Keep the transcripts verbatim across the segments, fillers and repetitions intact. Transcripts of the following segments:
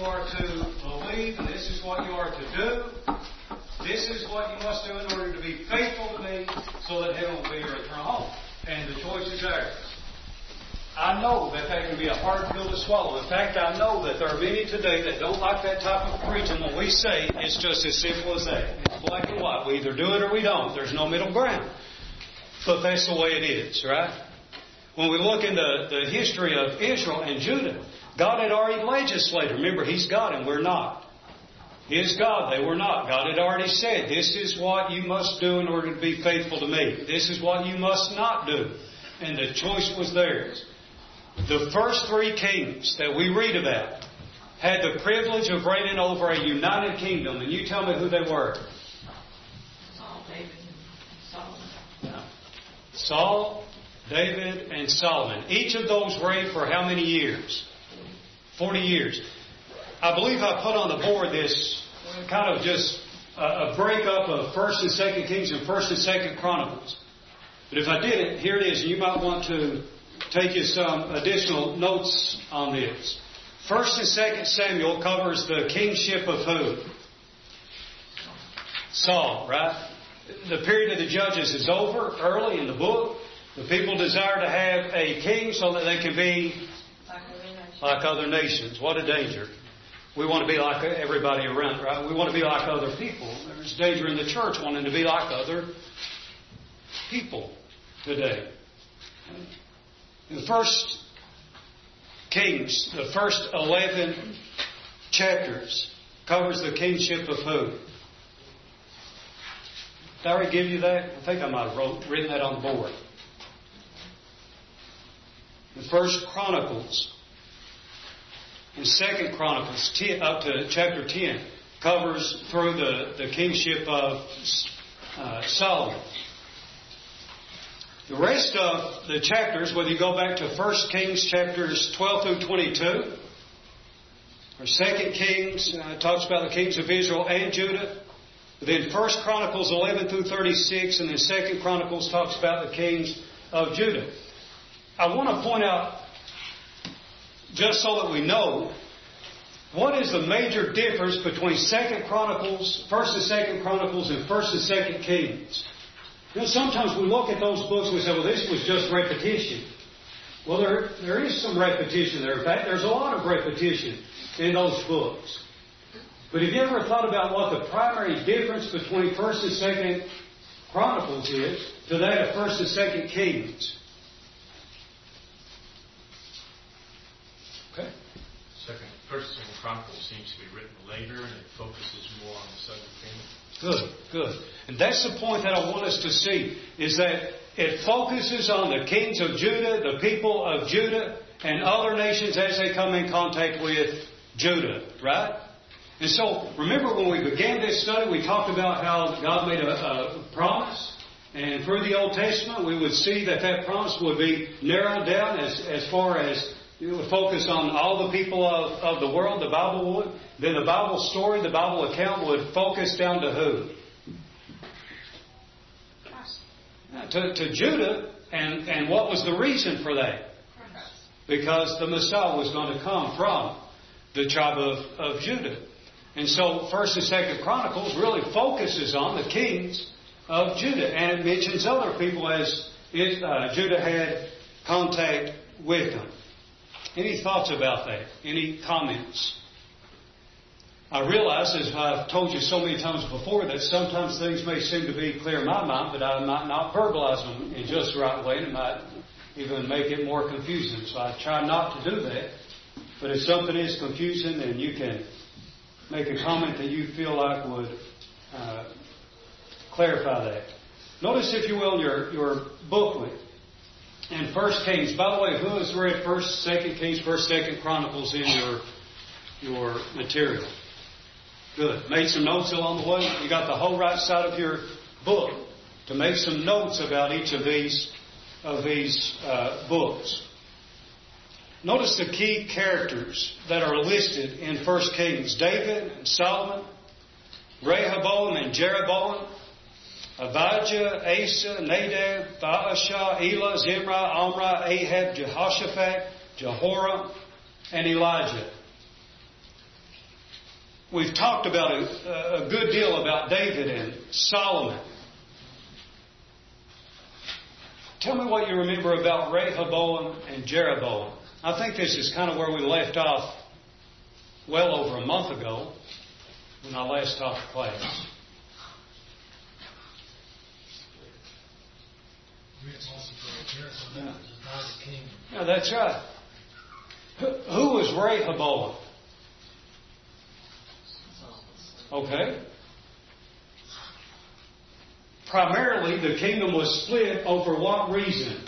are to believe, and this is what you are to do. This is what you must do in order to be faithful to me so that heaven will be your eternal home. And the choice is theirs. I know that that can be a hard pill to swallow. In fact, I know that there are many today that don't like that type of preaching. When we say it's just as simple as that. It's black and white. We either do it or we don't. There's no middle ground. But that's the way it is, right? When we look in the, the history of Israel and Judah, God had already legislated. Remember, He's God and we're not. He is God, they were not. God had already said, this is what you must do in order to be faithful to me. This is what you must not do. And the choice was theirs. The first three kings that we read about had the privilege of reigning over a united kingdom. And you tell me who they were. Saul, David, and Solomon. No. Saul, David, and Solomon. Each of those reigned for how many years? Forty years. I believe I put on the board this kind of just a breakup of First and Second Kings and First and Second Chronicles. But if I didn't, here it is. And you might want to take you some additional notes on this. First and Second Samuel covers the kingship of who? Saul, right? The period of the judges is over early in the book. The people desire to have a king so that they can be like other nations. What a danger. We want to be like everybody around, right? We want to be like other people. There's danger in the church wanting to be like other people today. The first Kings, the first eleven chapters, covers the kingship of who? Did I already give you that? I think I might have wrote, written that on the board. The first Chronicles and Second Chronicles ten, up to chapter ten covers through the, the kingship of uh, Solomon. The rest of the chapters, whether you go back to First Kings chapters twelve through twenty-two, or Second Kings, uh, talks about the kings of Israel and Judah. Then First Chronicles eleven through thirty-six, and then Second Chronicles talks about the kings of Judah. I want to point out, just so that we know, what is the major difference between Second Chronicles, First and Second Chronicles, and First and Second Kings? You know, sometimes we look at those books and we say, well, this was just repetition. Well, there there is some repetition there. In fact, there's a lot of repetition in those books. But have you ever thought about what the primary difference between First and Second Chronicles is to that of First and Second Kings? Okay. Second, First and Second Chronicles seems to be written later, and it focuses more on the southern kingdom. Good, good. And that's the point that I want us to see, is that it focuses on the kings of Judah, the people of Judah, and other nations as they come in contact with Judah, right? And so, remember when we began this study, we talked about how God made a, a promise, and through the Old Testament, we would see that that promise would be narrowed down as, as far as it would focus on all the people of, of the world, the Bible would. Then the Bible story, the Bible account would focus down to who? To, to Judah. And, and what was the reason for that? Because the Messiah was going to come from the tribe of, of Judah. And so First and Second Chronicles really focuses on the kings of Judah. And it mentions other people as it, uh, Judah had contact with them. Any thoughts about that? Any comments? I realize, as I've told you so many times before, that sometimes things may seem to be clear in my mind, but I might not verbalize them in just the right way, and it might even make it more confusing. So I try not to do that. But if something is confusing, then you can make a comment that you feel like would uh, clarify that. Notice, if you will, your, your booklet. And First Kings. By the way, who has read First, Second Kings, First, Second Chronicles in your your material? Good. Made some notes along the way. You got the whole right side of your book to make some notes about each of these of these uh, books. Notice the key characters that are listed in First Kings: David and Solomon, Rehoboam and Jeroboam, Abijah, Asa, Nadab, Baasha, Elah, Zimri, Omri, Ahab, Jehoshaphat, Jehoram, and Elijah. we've talked about a, a good deal about David and Solomon. Tell me what you remember about Rehoboam and Jeroboam. I think this is kind of where we left off well over a month ago when I last taught the class. Yeah, that's right. Who was Rehoboam? Okay. Primarily, the kingdom was split over what reason?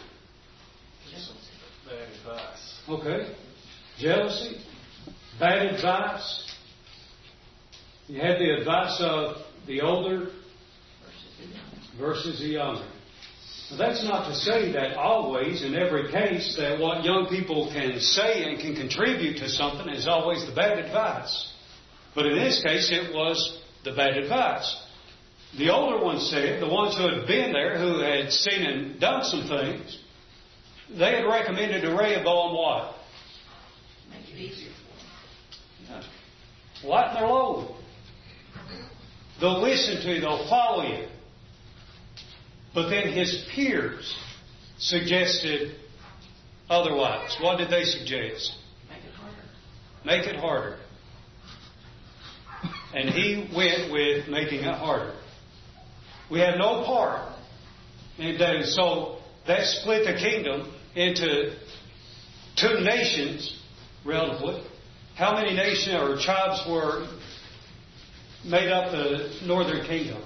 Bad advice. Okay. Jealousy. Bad advice. You had the advice of the older versus the younger. Now, that's not to say that always, in every case, that what young people can say and can contribute to something is always the bad advice. But in this case, it was the bad advice. The older ones said, the ones who had been there, who had seen and done some things, they had recommended to Rehoboam what? Make it easier for them. Yeah. Lighten their load. They'll listen to you. They'll follow you. But then his peers suggested otherwise. What did they suggest? Make it harder. Make it harder. And he went with making it harder. We have no part in that. So that split the kingdom into two nations, relatively. How many nations or tribes were made up the northern kingdom?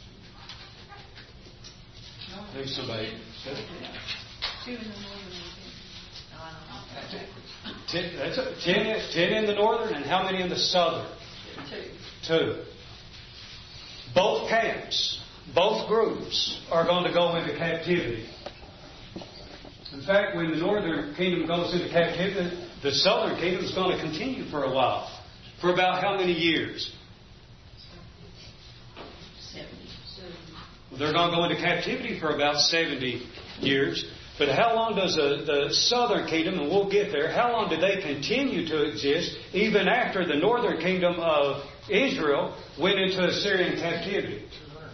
Maybe somebody said it. Two in the northern no, I don't know. Ten, that's a, ten, ten in the northern, and how many in the southern? Two. Two. Both camps, both groups are going to go into captivity. In fact, when the northern kingdom goes into captivity, the southern kingdom is going to continue for a while. For about how many years? Seventy. Well, they're going to go into captivity for about seventy years. But how long does the, the southern kingdom, and we'll get there, how long do they continue to exist even after the northern kingdom of Israel went into Assyrian captivity?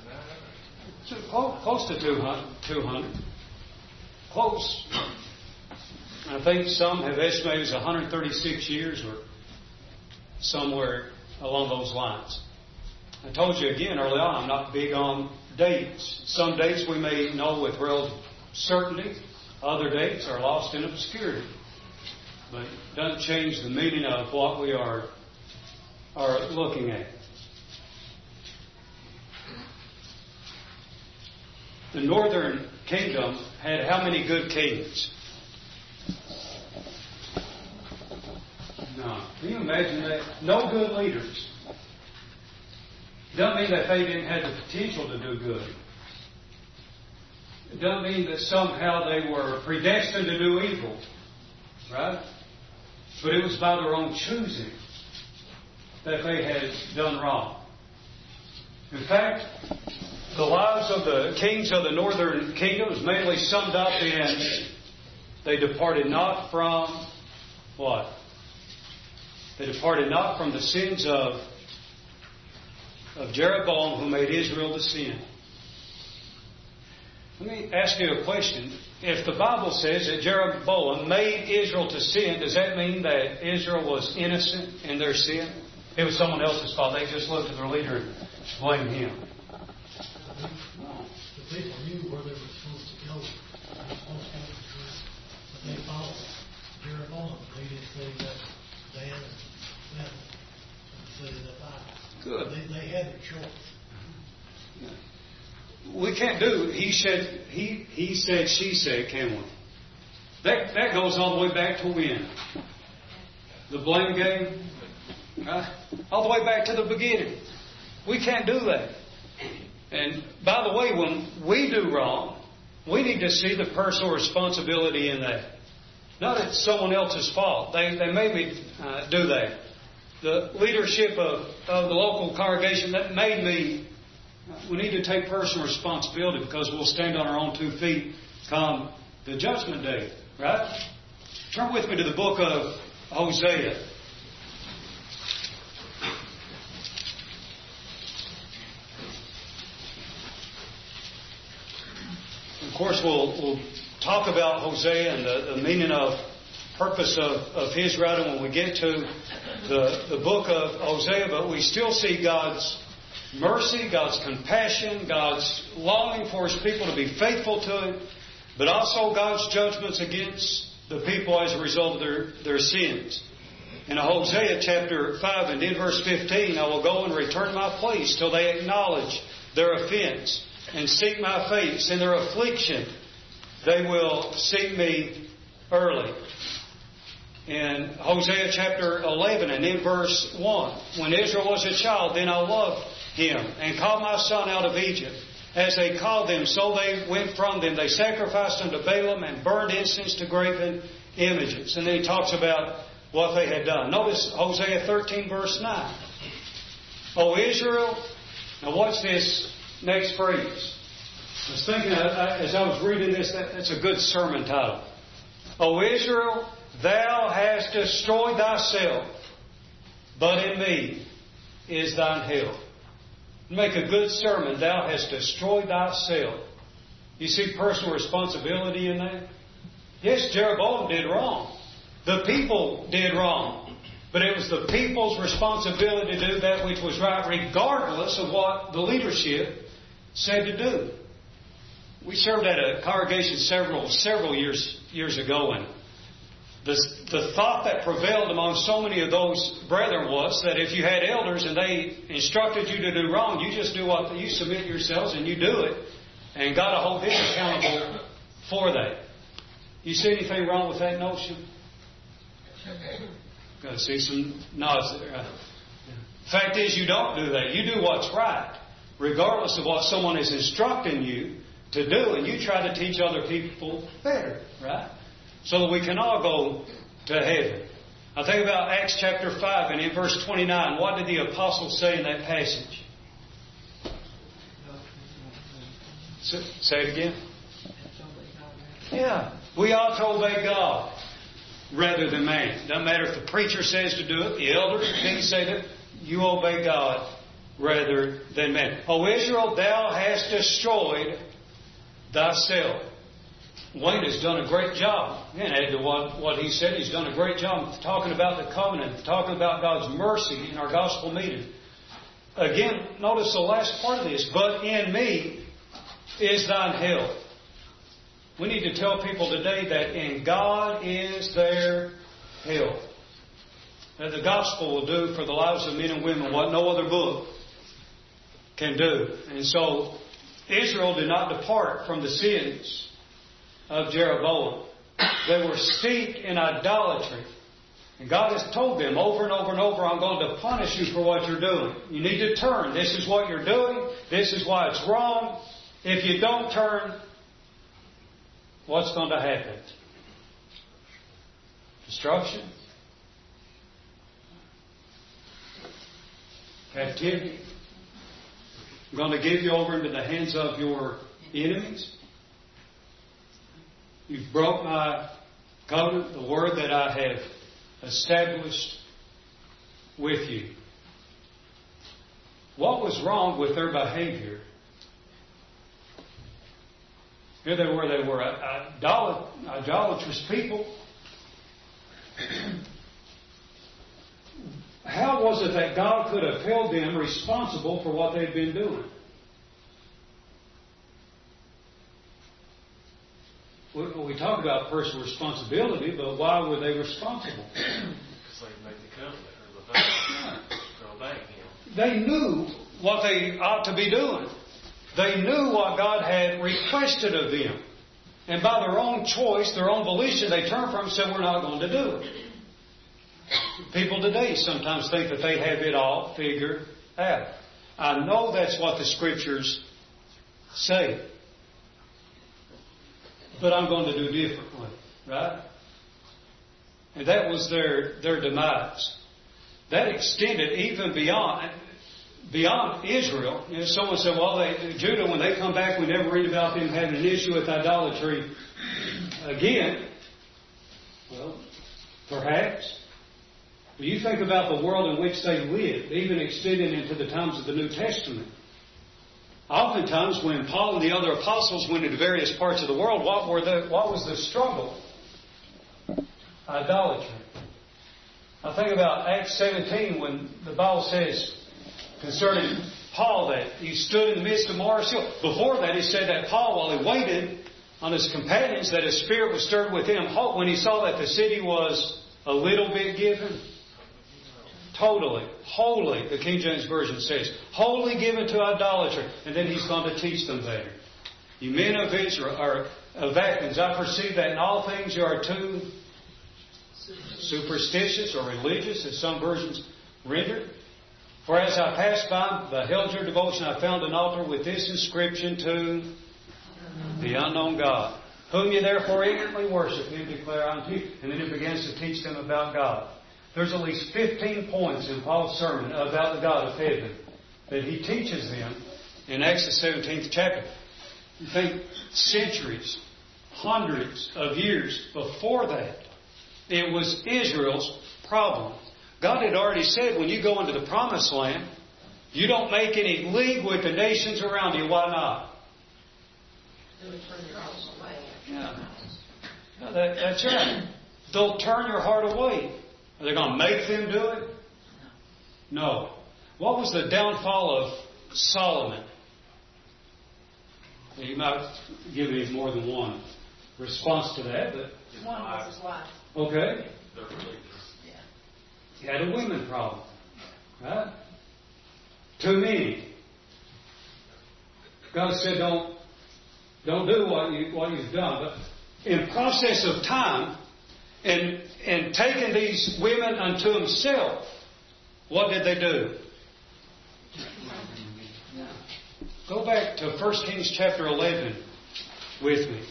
Close to two hundred. Close. I think some have estimated it's one hundred thirty-six years or somewhere along those lines. I told you again early on, I'm not big on dates. Some dates we may know with real certainty. Other dates are lost in obscurity. But it doesn't change the meaning of what we are, are looking at. The northern kingdom had how many good kings? No. Can you imagine that? No good leaders. Doesn't mean that they didn't have the potential to do good. It doesn't mean that somehow they were predestined to do evil. Right? But it was by their own choosing that they had done wrong. In fact, the lives of the kings of the northern kingdom is mainly summed up in they departed not from what? They departed not from the sins of, of Jeroboam, who made Israel to sin. Let me ask you a question. If the Bible says that Jeroboam made Israel to sin, does that mean that Israel was innocent in their sin? It was someone else's fault. They just looked at their leader and blamed him. The people knew where they were supposed to go. They were supposed to go to the truth. But they followed Jeroboam. They didn't say that Dan and them. They said that I. Good. They, they had a choice. We can't do he said he he said she said, can we? That that goes all the way back to when? The blame game? Right? All the way back to the beginning. We can't do that. And by the way, when we do wrong, we need to see the personal responsibility in that. Not it's someone else's fault. They they made me uh, do that. The leadership of, of the local congregation that made me. We need to take personal responsibility because we'll stand on our own two feet come the judgment day. Right? Turn with me to the book of Hosea. course, we'll, we'll talk about Hosea and the, the meaning of purpose of, of his writing when we get to the, the book of Hosea, but we still see God's mercy, God's compassion, God's longing for his people to be faithful to him, but also God's judgments against the people as a result of their, their sins. In Hosea chapter five and in verse fifteen, I will go and return to my place till they acknowledge their offense and seek my face. In their affliction, they will seek me early. In Hosea chapter eleven and in verse one, when Israel was a child, then I loved him and called my son out of Egypt. As they called them, so they went from them. They sacrificed unto Balaam and burned incense to graven images. And then he talks about what they had done. Notice Hosea thirteen verse nine. O Israel, now watch this next phrase. I was thinking as I was reading this, that, that's a good sermon title. O Israel, thou hast destroyed thyself, but in me is thine help. Make a good sermon, thou hast destroyed thyself. You see personal responsibility in that? Yes, Jeroboam did wrong. The people did wrong. But it was the people's responsibility to do that which was right, regardless of what the leadership said to do. We served at a congregation several several years years ago, and the, the thought that prevailed among so many of those brethren was that if you had elders and they instructed you to do wrong, you just do what you submit yourselves and you do it, and God will hold them accountable for that. You see anything wrong with that notion? Got to see some nods there. Fact is, you don't do that. You do what's right, regardless of what someone is instructing you to do, and you try to teach other people better, right? So that we can all go to heaven. I think about Acts chapter five and in verse twenty-nine. What did the apostles say in that passage? Say it again. Yeah. We ought to obey God rather than man. Doesn't matter if the preacher says to do it, the elders, the king say that, you obey God rather than man. O Israel, thou hast destroyed thyself. Wayne has done a great job. And add to what, what he said, he's done a great job talking about the covenant, talking about God's mercy in our gospel meeting. Again, notice the last part of this. But in me is thine help. We need to tell people today that in God is their help. That the gospel will do for the lives of men and women what no other book can do. And so Israel did not depart from the sins of Jeroboam. They were steeped in idolatry. And God has told them over and over and over, I'm going to punish you for what you're doing. You need to turn. This is what you're doing. This is why it's wrong. If you don't turn, what's going to happen? Destruction? Captivity? I'm going to give you over into the hands of your enemies. You've broke my covenant, the word that I have established with you. What was wrong with their behavior? Here they were, they were idolat- idolatrous people. How was it that God could have held them responsible for what they'd been doing? We talk about personal responsibility, but why were they responsible? Because they made the covenant or the vow. Go back, you know. They knew what they ought to be doing. They knew what God had requested of them. And by their own choice, their own volition, they turned from it and said, we're not going to do it. People today sometimes think that they have it all figured out. I know that's what the Scriptures say. But I'm going to do differently. Right? And that was their, their demise. That extended even beyond beyond Israel. You know, someone said, well, they, Judah, when they come back, we never read about them having an issue with idolatry again. Well, perhaps. But you think about the world in which they lived, even extending into the times of the New Testament. Oftentimes, when Paul and the other apostles went into various parts of the world, what were the what was the struggle? Idolatry. I think about Acts seventeen when the Bible says concerning Paul that he stood in the midst of Mars Hill. Before that, he said that Paul, while he waited on his companions, that his spirit was stirred within him when he saw that the city was a little bit given. Totally, wholly, the King James Version says, wholly given to idolatry. And then he's going to teach them better. You men of Israel, or of Athens, I perceive that in all things you are too superstitious or religious, as some versions render it. For as I passed by, beheld your devotion, I found an altar with this inscription to the unknown God, whom you therefore ignorantly worship, him declare unto you. And then he begins to teach them about God. There's at least fifteen points in Paul's sermon about the God of heaven that he teaches them in Acts the seventeenth chapter. You think centuries, hundreds of years before that, it was Israel's problem. God had already said when you go into the promised land, you don't make any league with the nations around you. Why not? Yeah. No, that, that's right. They'll turn your heart away. Are they going to make them do it? No. What was the downfall of Solomon? You might give me more than one response to that, but one was his wife. Okay. They're religious. Yeah. He had a women problem. Right? Too many. God said don't don't do what you what you've done. But in process of time, and and taking these women unto himself, what did they do? Go back to First Kings chapter eleven with me.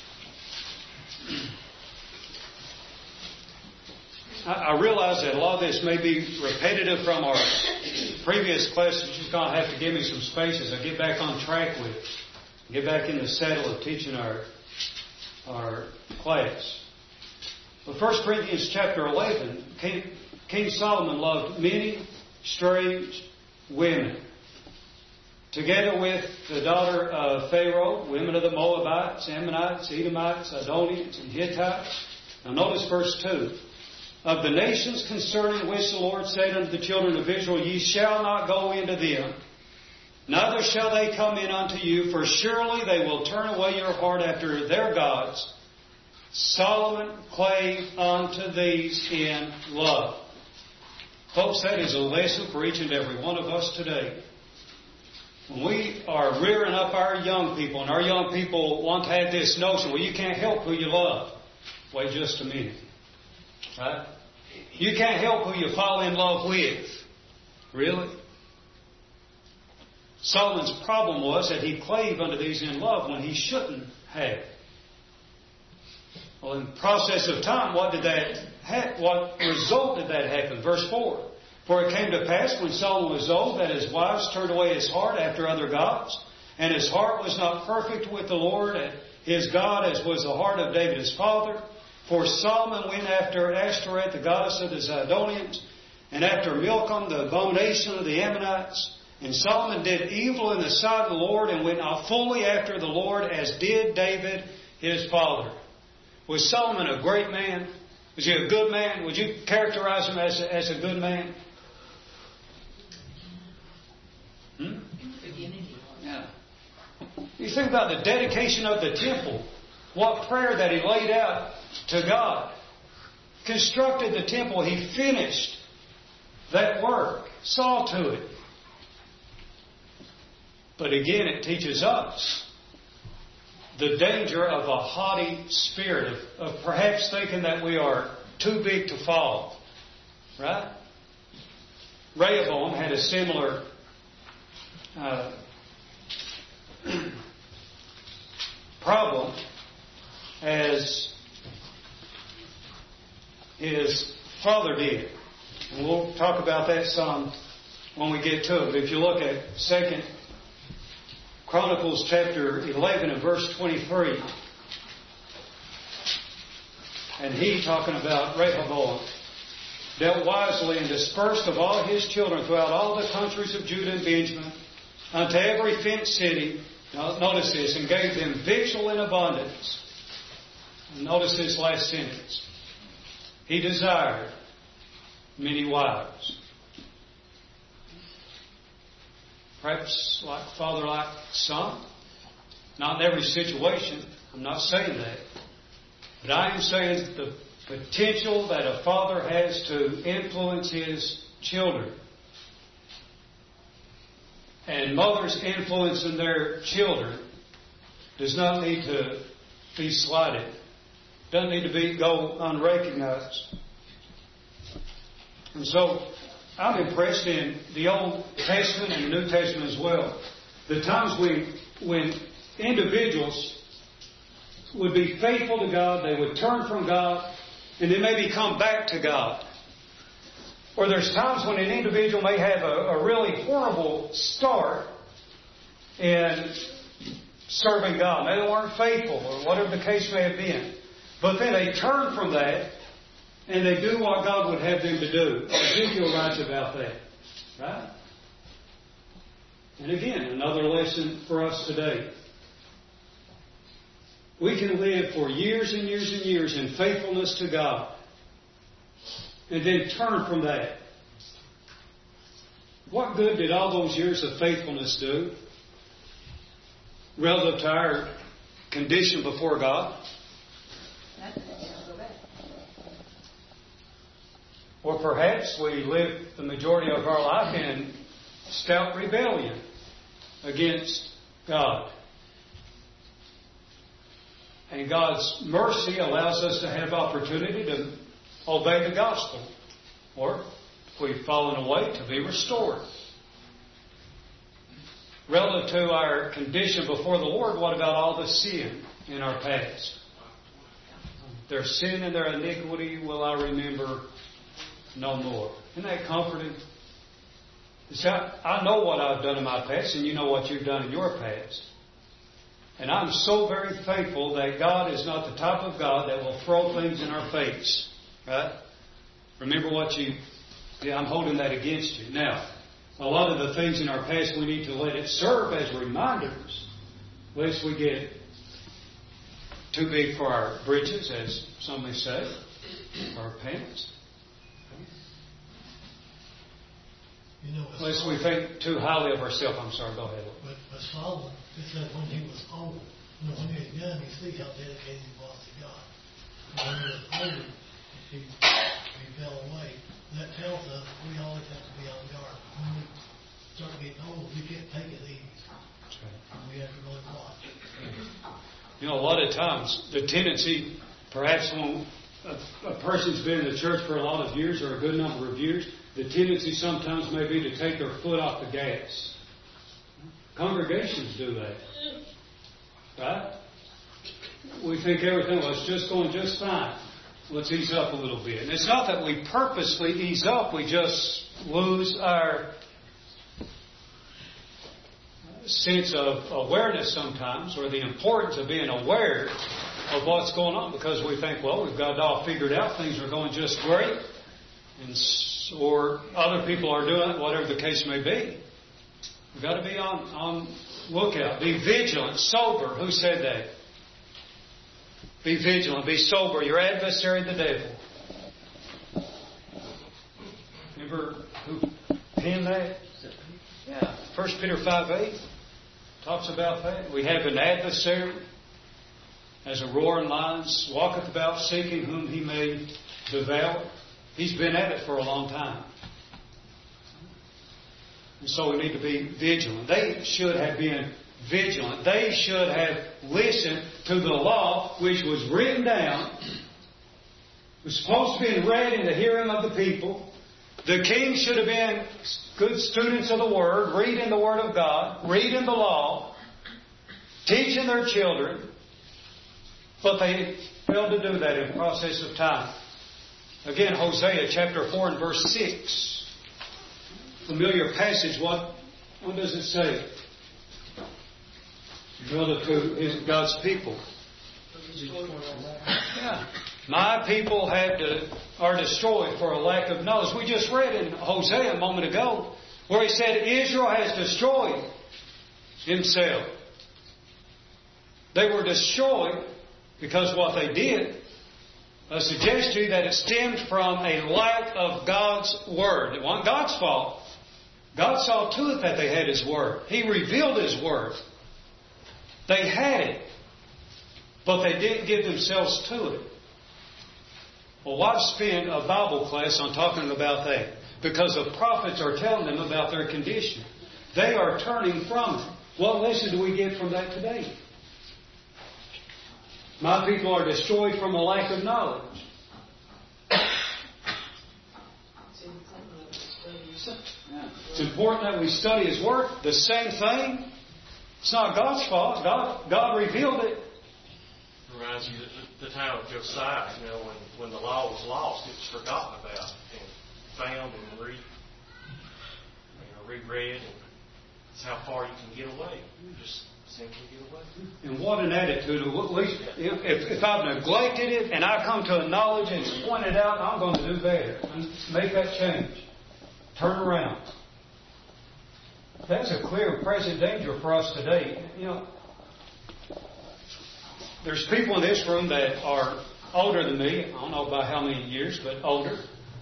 I realize that a lot of this may be repetitive from our previous classes. You're going to have to give me some space as I get back on track with it. Get back in the saddle of teaching our our class. But First Corinthians chapter eleven, King, King Solomon loved many strange women, together with the daughter of Pharaoh, women of the Moabites, Ammonites, Edomites, Sidonians, and Hittites. Now notice verse two. Of the nations concerning which the Lord said unto the children of Israel, ye shall not go into them, neither shall they come in unto you, for surely they will turn away your heart after their gods. Solomon clave unto these in love. Folks, that is a lesson for each and every one of us today. When we are rearing up our young people, and our young people want to have this notion, well, you can't help who you love. Wait just a minute. Right? You can't help who you fall in love with. Really? Solomon's problem was that he clave unto these in love when he shouldn't have. Well, in the process of time, what did that ha- what result did that happen? Verse four. For it came to pass when Solomon was old that his wives turned away his heart after other gods, and his heart was not perfect with the Lord his God as was the heart of David his father. For Solomon went after Ashtoreth, the goddess of the Zidonians, and after Milcom, the abomination of the Ammonites. And Solomon did evil in the sight of the Lord, and went not fully after the Lord, as did David his father. Was Solomon a great man? Was he a good man? Would you characterize him as a, as a good man? Hmm? Yeah. You think about the dedication of the temple. What prayer that he laid out to God. Constructed the temple. He finished that work. Saw to it. But again, it teaches us the danger of a haughty spirit, of, of perhaps thinking that we are too big to fall. Right? Rehoboam had a similar uh, problem as his father did. And we'll talk about that some when we get to it. But if you look at Second Chronicles chapter eleven and verse twenty-three, and he, talking about Rehoboam, dealt wisely and dispersed of all his children throughout all the countries of Judah and Benjamin, unto every fenced city, now, notice this, and gave them victual in abundance. And notice this last sentence. He desired many wives. Perhaps like father, like son. Not in every situation. I'm not saying that. But I am saying the potential that a father has to influence his children. And mothers influencing their children does not need to be slighted. Doesn't need to be go unrecognized. And so I'm impressed in the Old Testament and the New Testament as well. The times when when individuals would be faithful to God, they would turn from God, and then maybe come back to God. Or there's times when an individual may have a, a really horrible start in serving God. Maybe they weren't faithful, or whatever the case may have been. But then they turn from that, and they do what God would have them to do. Ezekiel writes about that. Right? And again, another lesson for us today. We can live for years and years and years in faithfulness to God, and then turn from that. What good did all those years of faithfulness do relative to our condition before God? Or perhaps we live the majority of our life in stout rebellion against God. And God's mercy allows us to have opportunity to obey the gospel. Or, if we've fallen away, to be restored. Relative to our condition before the Lord, what about all the sin in our past? Their sin and their iniquity will I remember no more. Isn't that comforting? See, I, I know what I've done in my past, and you know what you've done in your past. And I'm so very thankful that God is not the type of God that will throw things in our face. Right? Remember what you... Yeah, I'm holding that against you. Now, a lot of the things in our past, we need to let it serve as reminders, lest we get too big for our britches, as some may say, or our pants. You know, lest we think too highly of ourselves. I'm sorry, go ahead. But, but Solomon, it said when he was old, you know, when he was young, you see how dedicated he was to God. And when he was older, he, he fell away. That tells us we always have to be on guard. When we start getting old, we can't take it easy. That's right. We have to really watch. You know, a lot of times, the tendency, perhaps when a, a person's been in the church for a lot of years or a good number of years, the tendency sometimes may be to take their foot off the gas. Congregations do that. Right? We think everything was just going just fine. Let's ease up a little bit. And it's not that we purposely ease up. We just lose our sense of awareness sometimes, or the importance of being aware of what's going on, because we think, well, we've got it all figured out. Things are going just great. And or other people are doing it, whatever the case may be. We've got to be on, on lookout. Be vigilant, sober. Who said that? Be vigilant, be sober. Your adversary, the devil. Remember who penned that? Yeah. First Peter five eight talks about that. We have an adversary as a roaring lion walketh about seeking whom he may devour. He's been at it for a long time. And so we need to be vigilant. They should have been vigilant. They should have listened to the law which was written down. It was supposed to be read in the hearing of the people. The king should have been good students of the Word, reading the Word of God, reading the law, teaching their children. But they failed to do that in the process of time. Again, Hosea chapter four and verse six. Familiar passage. What, what does it say? Relative to his, God's people. Yeah. My people have to, are destroyed for a lack of knowledge. We just read in Hosea a moment ago where he said Israel has destroyed himself. They were destroyed because of what they did. I suggest to you that it stemmed from a lack of God's Word. It wasn't God's fault. God saw to it that they had His Word. He revealed His Word. They had it, but they didn't give themselves to it. Well, why spend a Bible class on talking about that? Because the prophets are telling them about their condition. They are turning from it. What lesson do we get from that today? My people are destroyed from a lack of knowledge. It's important that we study His Word. The same thing. It's not God's fault. God, God revealed it. Reminds you that the, the time of Josiah, you know, when, when the law was lost, it was forgotten about and found and re, you know, reread. And it's how far you can get away. You just simply get away. And what an attitude. At least if, if I've neglected it and I come to a knowledge and it's pointed out, I'm going to do better. Make that change. Turn around. That's a clear present danger for us today. You know, there's people in this room that are older than me. I don't know by how many years, but older.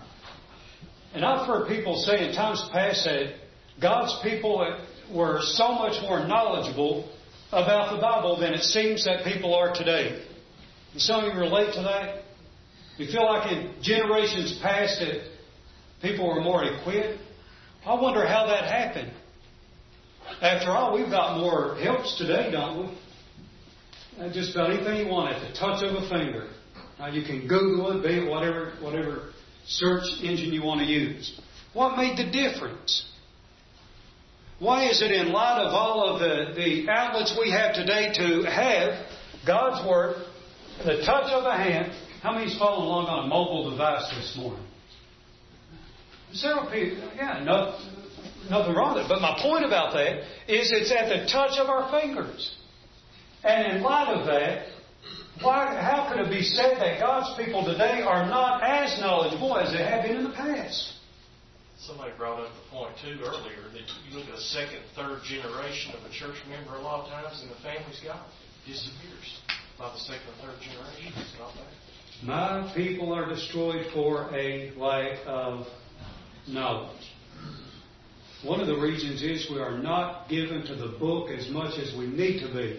And I've heard people say in times past that God's people were so much more knowledgeable about the Bible than it seems that people are today. And some of you relate to that? You feel like in generations past that people were more equipped? I wonder how that happened. After all, we've got more helps today, don't we? Just about anything you want at the touch of a finger. Now you can Google it, be it whatever, whatever search engine you want to use. What made the difference? Why is it in light of all of the, the outlets we have today to have God's Word, the touch of a hand? How many's following along on a mobile device this morning? Several people, yeah, no, nothing wrong with it. But my point about that is it's at the touch of our fingers. And in light of that, why, how could it be said that God's people today are not as knowledgeable as they have been in the past? Somebody brought up the point, too, earlier, that you look at a second, third generation of a church member a lot of times, and the family's gone. Disappears by the second or third generation. It's not bad. My people are destroyed for a lack of knowledge. One of the reasons is we are not given to the book as much as we need to be.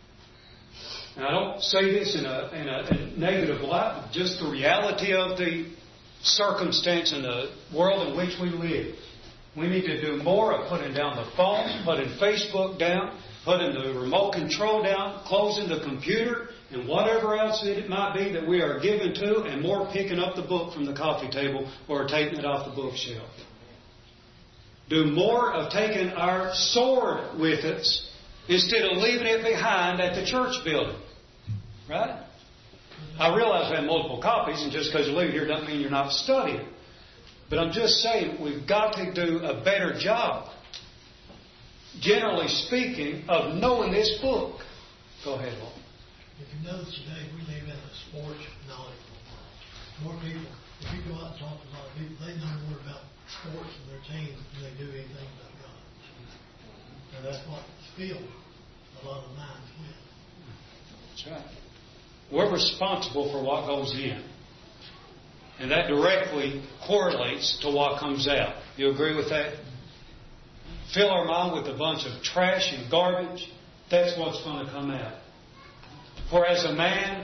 And I don't say this in a, in a, in a negative light, but just the reality of the circumstance in the world in which we live. We need to do more of putting down the phone, putting Facebook down, putting the remote control down, closing the computer, and whatever else it might be that we are given to, and more picking up the book from the coffee table or taking it off the bookshelf. Do more of taking our sword with us instead of leaving it behind at the church building. Right? I realize we have multiple copies, and just because you leave it here doesn't mean you're not studying. But I'm just saying we've got to do a better job, generally speaking, of knowing this book. Go ahead, Lord. If you notice today, we live in a sports knowledgeable world. More people, if you go out and talk to a lot of people, they know more about sports and their team than they do anything about God. And that's what fills a lot of minds with. That's right. We're responsible for what goes in. And that directly correlates to what comes out. You agree with that? Fill our mind with a bunch of trash and garbage. That's what's going to come out. For as a man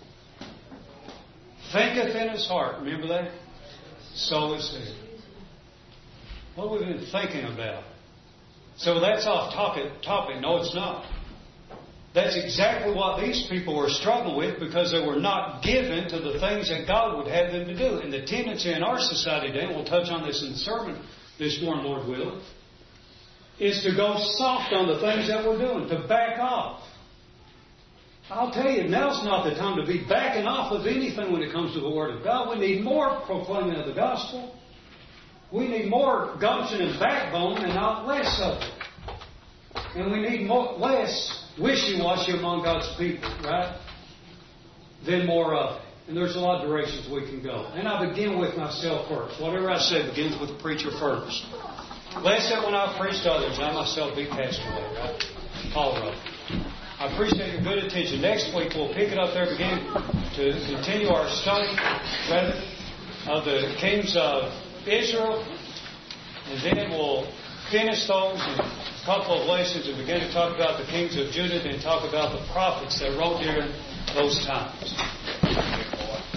thinketh in his heart, remember that? So is he. What have we been thinking about? So that's off topic. topic. No, it's not. That's exactly what these people were struggling with because they were not given to the things that God would have them to do. And the tendency in our society today, and we'll touch on this in the sermon this morning, Lord willing, is to go soft on the things that we're doing, to back off. I'll tell you, now's not the time to be backing off of anything when it comes to the Word of God. We need more proclaiming of the gospel. We need more gumption and backbone and not less of it. And we need more, less wishy-washy among God's people, right? Then more of it. And there's a lot of directions we can go. And I begin with myself first. Whatever I say begins with the preacher first. Lest that when I preach to others, I myself be cast away, right? Paul wrote. I appreciate your good attention. Next week we'll pick it up there, begin to continue our study rather, of the kings of Israel, and then we'll finish those in a couple of lessons and begin to talk about the kings of Judah, and talk about the prophets that wrote during those times.